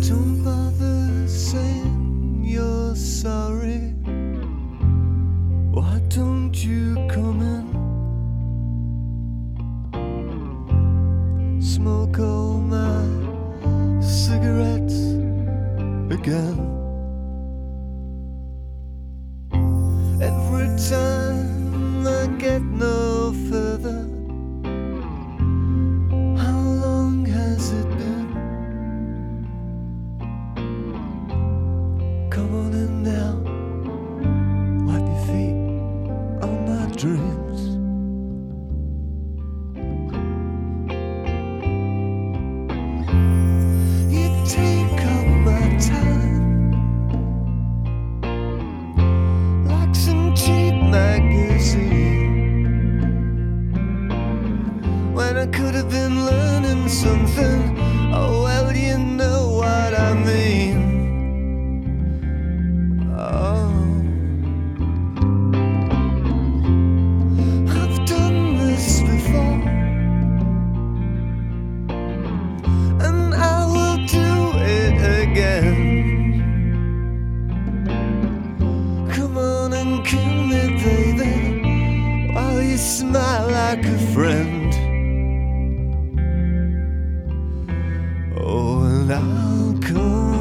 Don't bother saying you're sorry. Why don't you come in? Smoke all my cigarettes again. Every time I get no further, how long has it been? Come on in now, wipe your feet on my dreams. You take up my time like some cheap magazine, when I could have been learning something. Oh well, you know what I mean. Oh, I've done this before, and I will do it again. Come on and kill me, baby, while you smile like a friend. Oh, and I'll come